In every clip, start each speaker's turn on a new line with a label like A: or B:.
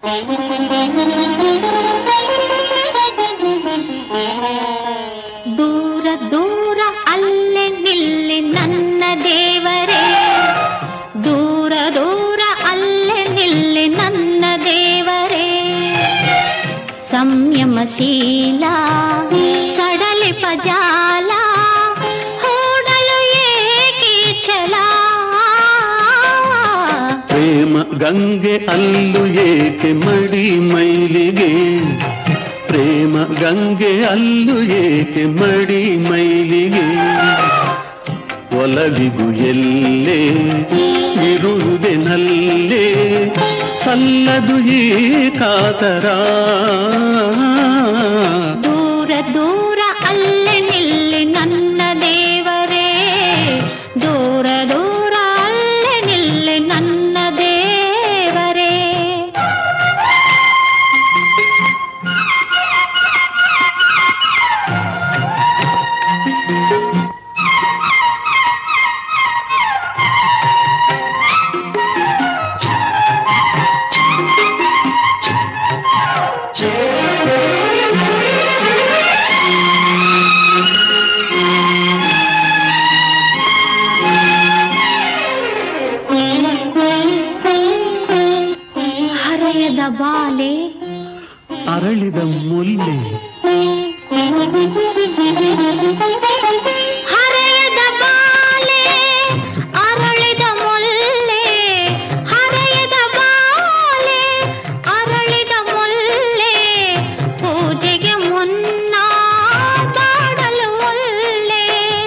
A: ದೂರ ದೂರ ಅಲ್ಲೇ ನಿಲ್ಲಿ ನನ್ನ ದೇವರೇ, ದೂರ ದೂರ ಅಲ್ಲೇ ನಿಲ್ಲಿ ನನ್ನ ದೇವರೇ. ಸಂಯಮಶೀಲ ಸಡಲಿಪ ಜಾಲ ಹೂಡಲು ಏಕೆ ಛಲ.
B: ಪ್ರೇಮ ಗಂಗೆ ಅಲ್ಲು ಏಕೆ ಮಡಿ ಮೈಲಿಗೆ, ಪ್ರೇಮ ಗಂಗೆ ಅಲ್ಲು ಏಕೆ ಮಡಿ ಮೈಲಿಗೆ. ಒಲವಿಗೂ ಎಲ್ಲೇ ಇರುವುದೆ ನಲ್ಲೇ ಸಲ್ಲದು ಈ ಕಾತರ.
A: ದೂರ ದೂರ ಅಲ್ಲೇ ನಿಲ್ಲಿ ನನ್ನ ದೇವರೇ, ದೂರ ದೂರ ಅಲ್ಲೇ ನಿಲ್ಲಿ ನನ್ನ ದೇವರೇ. ಹರೆಯದ ಬಾಲೆ
B: ಅರಳಿದ ಮುಲ್ಲೆ,
A: ಹರೆಯದ ಬಾಲೆ ಅರಳಿದ ಮುಲ್ಲೆ, ಹರೆಯದ ಬಾಲೆ ಅರಳಿದ ಮುಲ್ಲೆ. ಪೂಜೆಗೆ ಮುನ್ನ ಬಾಡಲು ಮುಲ್ಲೆ.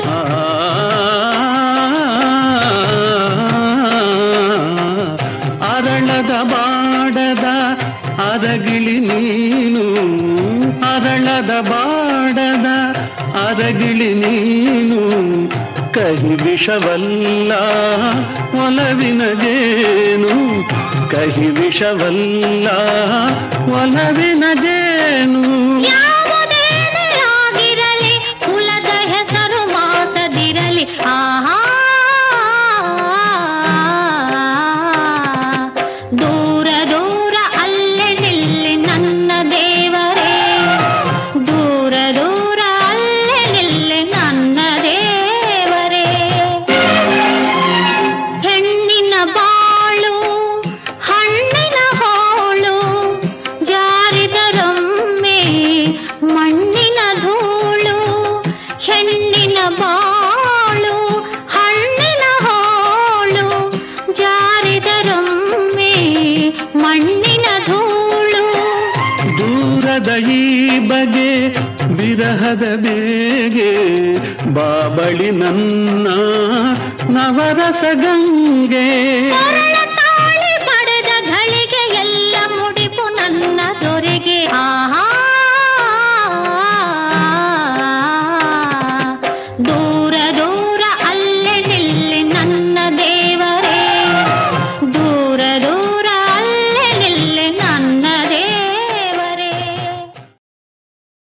B: ಅರಳದ ಬಾಡದ ಅರಗಿಳಿ ನೀನು, ಅರಳದ ಬಾಡದ ಅರಗಿಳಿ ನೀನು. ಕಹಿ ವಿಷವಲ್ಲ ಒಲವಿನ ಜೇನು, ಕಹಿ ವಿಷವಲ್ಲ ಒಲವಿನ ಜೇನು.
A: ಯಾವುದೇನೇ ಆಗಿರಲಿ ಕುಲದ ಹೆಸರು ಮಾತದಿರಲಿ. ಆಹಾ ದೂರ ದೂರ ಅಲ್ಲೇ ನಿಲ್ಲಿ ನನ್ನ ದೇವರೇ, ದೂರ ದೂರ ಅಲ್ಲೇ ನಿಲ್ಲಿ ನನ್ನ ದೇವರೇ. ಹೆಣ್ಣಿನ ಬಾಳು ಹಣ್ಣಿನ ಹೋಳು, ಜಾರಿದರೊಮ್ಮೆ ಮಣ್ಣಿನ ಧೂಳು. ಹೆಣ್ಣಿನ ಬಾಳು ಹಣ್ಣಿನ ಹೋಳು, ಜಾರಿದರೊಮ್ಮೆ ಮಣ್ಣಿನ ಧೂಳು.
B: ದೂರದ ಈ ಬಗೆ ವಿರಹದ ಬೇಗೆ ಬಾಬಳಿ ನನ್ನ ನವರಸ ಗಂಗೆ.
A: ಕೊರಳ ತಾಳಿ ಪಡೆದ ಘಳಿಗೆ ಎಲ್ಲ ಮುಡಿಪು ನನ್ನ ದೊರೆಗೆ. ಆಹಾ